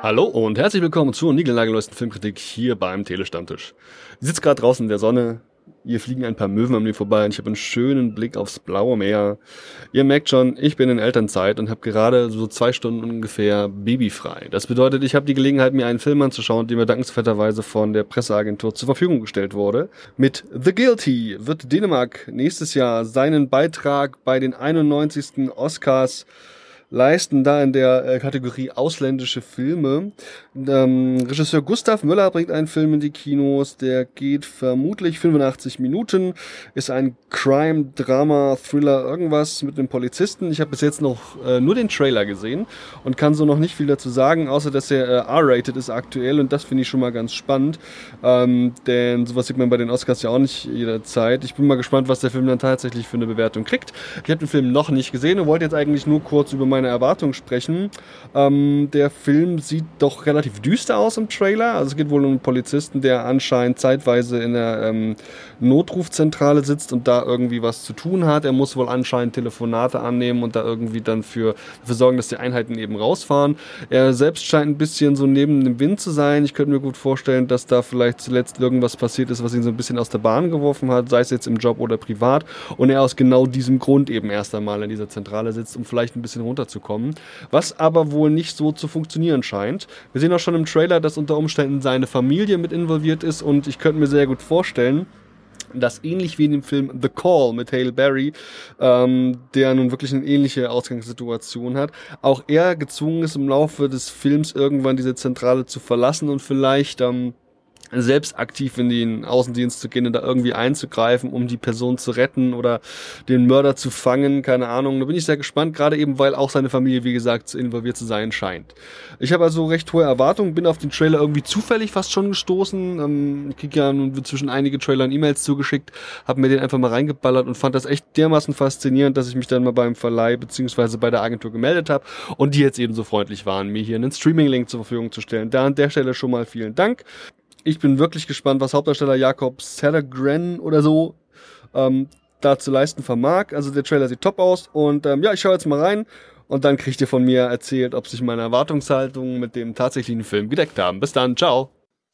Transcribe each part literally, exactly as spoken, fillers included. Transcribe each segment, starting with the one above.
Hallo und herzlich willkommen zur niegelnagelneuesten Filmkritik hier beim Telestammtisch. Ich sitze gerade draußen in der Sonne, hier fliegen ein paar Möwen an mir vorbei und ich habe einen schönen Blick aufs blaue Meer. Ihr merkt schon, ich bin in Elternzeit und habe gerade so zwei Stunden ungefähr babyfrei. Das bedeutet, ich habe die Gelegenheit, mir einen Film anzuschauen, der mir dankenswerterweise von der Presseagentur zur Verfügung gestellt wurde. Mit The Guilty wird Dänemark nächstes Jahr seinen Beitrag bei den einundneunzigsten Oscars leisten, da in der äh, Kategorie ausländische Filme. Ähm, Regisseur Gustav Möller bringt einen Film in die Kinos, der geht vermutlich fünfundachtzig Minuten, ist ein Crime, Drama, Thriller, irgendwas mit einem Polizisten. Ich habe bis jetzt noch äh, nur den Trailer gesehen und kann so noch nicht viel dazu sagen, außer dass er äh, R-rated ist aktuell und das finde ich schon mal ganz spannend, ähm, denn sowas sieht man bei den Oscars ja auch nicht jederzeit. Ich bin mal gespannt, was der Film dann tatsächlich für eine Bewertung kriegt. Ich habe den Film noch nicht gesehen und wollte jetzt eigentlich nur kurz über meine Erwartungen sprechen. Ähm, der Film sieht doch relativ düster aus im Trailer. Also es geht wohl um einen Polizisten, der anscheinend zeitweise in der ähm, Notrufzentrale sitzt und da irgendwie was zu tun hat. Er muss wohl anscheinend Telefonate annehmen und da irgendwie dann für, dafür sorgen, dass die Einheiten eben rausfahren. Er selbst scheint ein bisschen so neben dem Wind zu sein. Ich könnte mir gut vorstellen, dass da vielleicht zuletzt irgendwas passiert ist, was ihn so ein bisschen aus der Bahn geworfen hat, sei es jetzt im Job oder privat. Und er aus genau diesem Grund eben erst einmal in dieser Zentrale sitzt, um vielleicht ein bisschen runterzukommen. Was aber wohl nicht so zu funktionieren scheint. Wir sehen auch schon im Trailer, dass unter Umständen seine Familie mit involviert ist und ich könnte mir sehr gut vorstellen, dass ähnlich wie in dem Film The Call mit Halle Berry, ähm, der nun wirklich eine ähnliche Ausgangssituation hat, auch er gezwungen ist, im Laufe des Films irgendwann diese Zentrale zu verlassen und vielleicht ähm, selbst aktiv in den Außendienst zu gehen und da irgendwie einzugreifen, um die Person zu retten oder den Mörder zu fangen, keine Ahnung. Da bin ich sehr gespannt, gerade eben, weil auch seine Familie, wie gesagt, involviert zu sein scheint. Ich habe also recht hohe Erwartungen, bin auf den Trailer irgendwie zufällig fast schon gestoßen. Ähm, ich kriege ja nun zwischen einige Trailer und E-Mails zugeschickt, habe mir den einfach mal reingeballert und fand das echt dermaßen faszinierend, dass ich mich dann mal beim Verleih beziehungsweise bei der Agentur gemeldet habe und die jetzt eben so freundlich waren, mir hier einen Streaming-Link zur Verfügung zu stellen. Da an der Stelle schon mal vielen Dank. Ich bin wirklich gespannt, was Hauptdarsteller Jakob Sedergren oder so ähm, da zu leisten vermag. Also der Trailer sieht top aus und ähm, ja, ich schaue jetzt mal rein und dann kriegt ihr von mir erzählt, ob sich meine Erwartungshaltungen mit dem tatsächlichen Film gedeckt haben. Bis dann, ciao!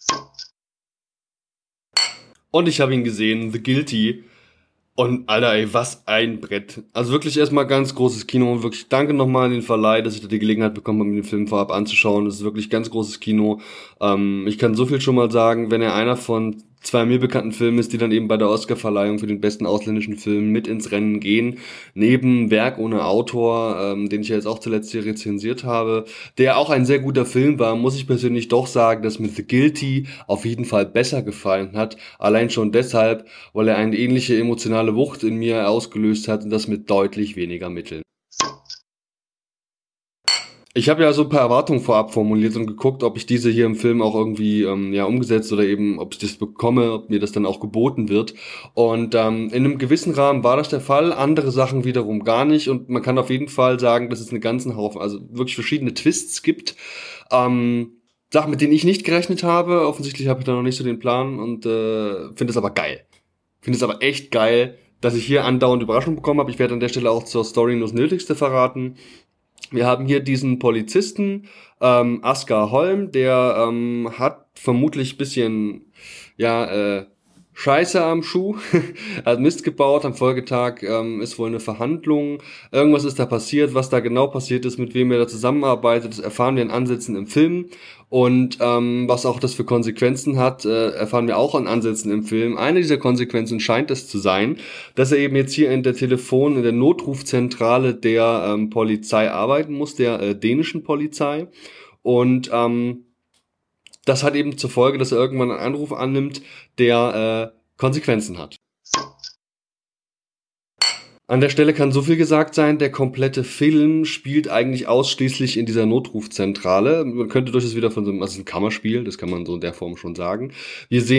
Und ich habe ihn gesehen, The Guilty. Und Alter, ey, was ein Brett. Also wirklich erstmal ganz großes Kino. Wirklich danke nochmal an den Verleih, dass ich da die Gelegenheit bekommen habe, mir den Film vorab anzuschauen. Das ist wirklich ganz großes Kino. Ähm, ich kann so viel schon mal sagen, wenn er einer von zwei mir bekannten Filmen ist, die dann eben bei der Oscarverleihung für den besten ausländischen Film mit ins Rennen gehen, neben Werk ohne Autor, ähm, den ich ja jetzt auch zuletzt hier rezensiert habe, der auch ein sehr guter Film war, muss ich persönlich doch sagen, dass mir The Guilty auf jeden Fall besser gefallen hat. Allein schon deshalb, weil er eine ähnliche emotionale Wucht in mir ausgelöst hat und das mit deutlich weniger Mitteln. Ich habe ja so ein paar Erwartungen vorab formuliert und geguckt, ob ich diese hier im Film auch irgendwie ähm, ja umgesetzt oder eben, ob ich das bekomme, ob mir das dann auch geboten wird. Und ähm, in einem gewissen Rahmen war das der Fall, andere Sachen wiederum gar nicht. Und man kann auf jeden Fall sagen, dass es einen ganzen Haufen, also wirklich verschiedene Twists gibt. Ähm, Sachen, mit denen ich nicht gerechnet habe. Offensichtlich habe ich da noch nicht so den Plan und äh, finde es aber geil. Finde es aber echt geil, dass ich hier andauernd Überraschungen bekommen habe. Ich werde an der Stelle auch zur Story nur das Nötigste verraten. Wir haben hier diesen Polizisten, ähm, Asger Holm, der ähm, hat vermutlich bisschen, ja, äh, Scheiße am Schuh, er hat Mist gebaut, am Folgetag ähm, ist wohl eine Verhandlung, irgendwas ist da passiert, was da genau passiert ist, mit wem er da zusammenarbeitet, das erfahren wir in Ansätzen im Film und ähm, was auch das für Konsequenzen hat, äh, erfahren wir auch in Ansätzen im Film. Eine dieser Konsequenzen scheint es zu sein, dass er eben jetzt hier in der Telefon, in der Notrufzentrale der ähm, Polizei arbeiten muss, der äh, dänischen Polizei und ähm, das hat eben zur Folge, dass er irgendwann einen Anruf annimmt, der äh, Konsequenzen hat. An der Stelle kann so viel gesagt sein, der komplette Film spielt eigentlich ausschließlich in dieser Notrufzentrale. Man könnte durchaus wieder von so einem, also ein Kammerspiel, das kann man so in der Form schon sagen. Wir sehen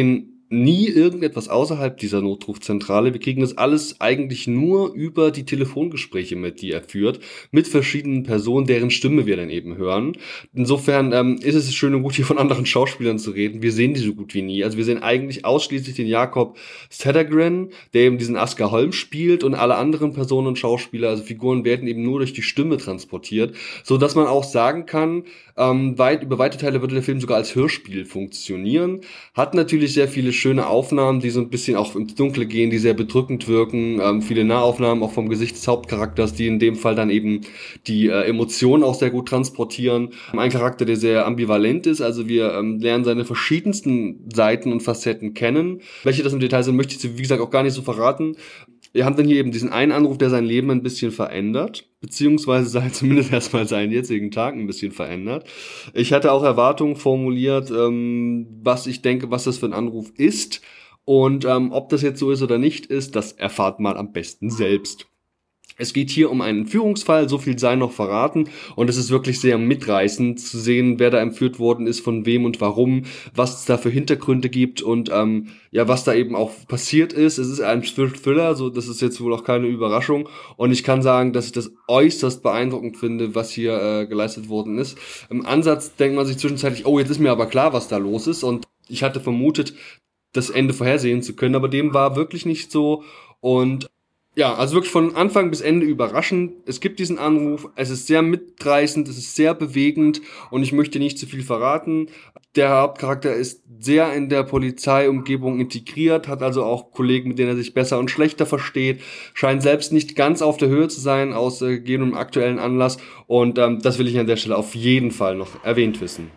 nie irgendetwas außerhalb dieser Notrufzentrale. Wir kriegen das alles eigentlich nur über die Telefongespräche mit, die er führt, mit verschiedenen Personen, deren Stimme wir dann eben hören. Insofern ähm, ist es schön und gut, hier von anderen Schauspielern zu reden. Wir sehen die so gut wie nie. Also wir sehen eigentlich ausschließlich den Jakob Sedergren, der eben diesen Asker Holm spielt, und alle anderen Personen und Schauspieler, also Figuren, werden eben nur durch die Stimme transportiert, so dass man auch sagen kann, ähm, weit über weite Teile würde der Film sogar als Hörspiel funktionieren. Hat natürlich sehr viele schöne Aufnahmen, die so ein bisschen auch ins Dunkle gehen, die sehr bedrückend wirken. Ähm, viele Nahaufnahmen auch vom Gesicht des Hauptcharakters, die in dem Fall dann eben die äh, Emotionen auch sehr gut transportieren. Ein Charakter, der sehr ambivalent ist, also wir ähm, lernen seine verschiedensten Seiten und Facetten kennen. Welche das im Detail sind, möchte ich, wie gesagt, auch gar nicht so verraten. Wir haben dann hier eben diesen einen Anruf, der sein Leben ein bisschen verändert, beziehungsweise sein, zumindest erstmal seinen jetzigen Tag ein bisschen verändert. Ich hatte auch Erwartungen formuliert, ähm, was ich denke, was das für ein Anruf ist, und ähm, ob das jetzt so ist oder nicht ist, das erfahrt mal am besten selbst. Es geht hier um einen Entführungsfall, so viel sei noch verraten, und es ist wirklich sehr mitreißend zu sehen, wer da entführt worden ist, von wem und warum, was es da für Hintergründe gibt und ähm, ja, was da eben auch passiert ist. Es ist ein Thriller, so das ist jetzt wohl auch keine Überraschung, und ich kann sagen, dass ich das äußerst beeindruckend finde, was hier äh, geleistet worden ist. Im Ansatz denkt man sich zwischenzeitlich, oh, jetzt ist mir aber klar, was da los ist, und ich hatte vermutet, das Ende vorhersehen zu können, aber dem war wirklich nicht so. Und ja, also wirklich von Anfang bis Ende überraschend. Es gibt diesen Anruf, es ist sehr mitreißend, es ist sehr bewegend, und ich möchte nicht zu viel verraten. Der Hauptcharakter ist sehr in der Polizeiumgebung integriert, hat also auch Kollegen, mit denen er sich besser und schlechter versteht, scheint selbst nicht ganz auf der Höhe zu sein aus äh, gegebenem aktuellen Anlass, und ähm, das will ich an der Stelle auf jeden Fall noch erwähnt wissen.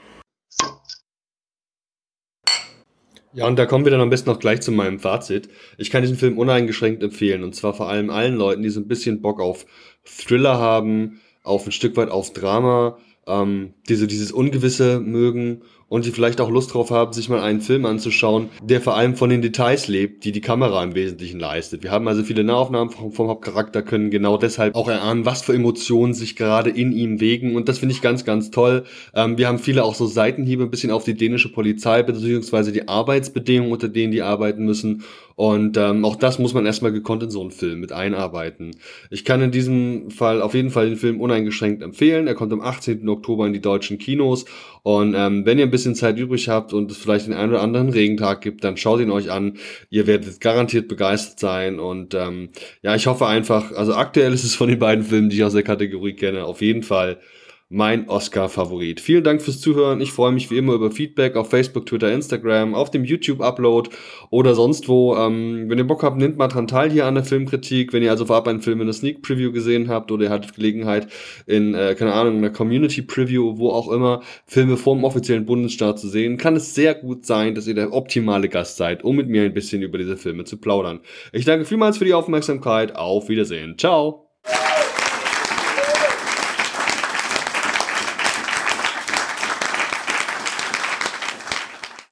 Ja, und da kommen wir dann am besten noch gleich zu meinem Fazit. Ich kann diesen Film uneingeschränkt empfehlen, und zwar vor allem allen Leuten, die so ein bisschen Bock auf Thriller haben, auf ein Stück weit auf Drama, ähm, die so dieses Ungewisse mögen und die vielleicht auch Lust drauf haben, sich mal einen Film anzuschauen, der vor allem von den Details lebt, die die Kamera im Wesentlichen leistet. Wir haben also viele Nahaufnahmen vom, vom Hauptcharakter, können genau deshalb auch erahnen, was für Emotionen sich gerade in ihm wägen, und das finde ich ganz, ganz toll. Ähm, wir haben viele auch so Seitenhiebe ein bisschen auf die dänische Polizei, beziehungsweise die Arbeitsbedingungen, unter denen die arbeiten müssen, und ähm, auch das muss man erstmal gekonnt in so einen Film mit einarbeiten. Ich kann in diesem Fall auf jeden Fall den Film uneingeschränkt empfehlen. Er kommt am achtzehnten Oktober in die deutschen Kinos, und ähm, wenn ihr ein bisschen Zeit übrig habt und es vielleicht den einen oder anderen Regentag gibt, dann schaut ihn euch an. Ihr werdet garantiert begeistert sein, und ähm, ja, ich hoffe einfach, also aktuell ist es von den beiden Filmen, die ich aus der Kategorie kenne, auf jeden Fall mein Oscar-Favorit. Vielen Dank fürs Zuhören. Ich freue mich wie immer über Feedback auf Facebook, Twitter, Instagram, auf dem YouTube-Upload oder sonst wo. Ähm, wenn ihr Bock habt, nehmt mal dran teil hier an der Filmkritik. Wenn ihr also vorab einen Film in der Sneak Preview gesehen habt oder ihr hattet Gelegenheit in, äh, keine Ahnung, einer Community Preview, wo auch immer, Filme vom offiziellen Bundesstaat zu sehen, kann es sehr gut sein, dass ihr der optimale Gast seid, um mit mir ein bisschen über diese Filme zu plaudern. Ich danke vielmals für die Aufmerksamkeit. Auf Wiedersehen. Ciao!